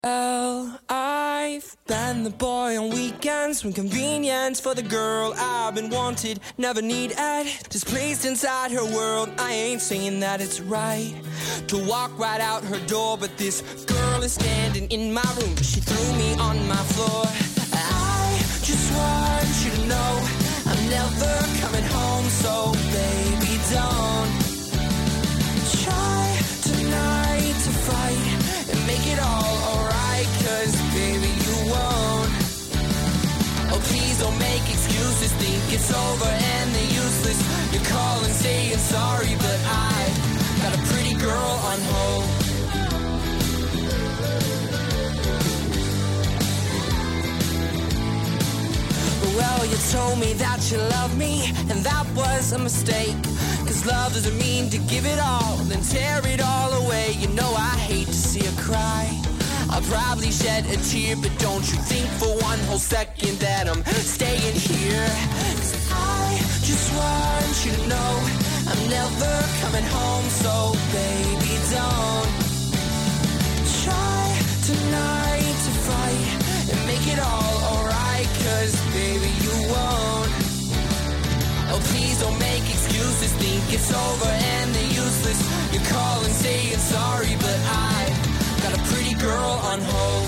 Well, I've been the boy on weekends when convenience for the girl I've been wanted, never needed, displaced inside her world. I ain't saying that it's right to walk right out her door, but this girl is standing in my room. She threw me on my floor. I just want you to know I'm never coming home, so baby don't try tonight to fight and make it all alright, cause baby you won't. Oh please don't make excuses, think it's over and they're useless. You call and saying sorry, but I got a pretty girl on hold. Well, you told me that you love me, and that was a mistake. Cause love doesn't mean to give it all, then tear it all away. You know I hate to see her cry. I'll probably shed a tear, but don't you think for one whole second that I'm staying here. Cause I just want you to know I'm never coming home, so baby don't try tonight to fight and make it all alright, cause baby you won't. Oh please don't make excuses, think it's over and they're useless. You call and saying sorry, but I got a pretty girl on hold.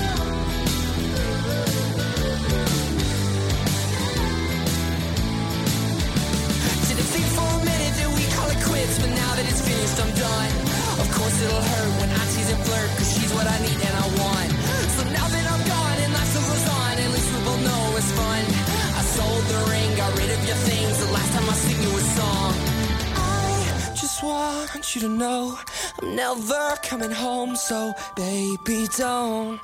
Didn't think for a minute that we call it quits, but now that it's finished I'm done. Of course it'll hurt when I tease and flirt, cause she's what I need and I want. So now that I'm gone and life still goes on, at least we both know it's fun. I sold the ring, got rid of your things, the last time I sing you a song. I just want you to know I'm never coming home, so baby don't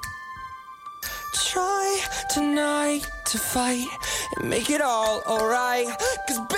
try tonight to fight and make it all alright, cause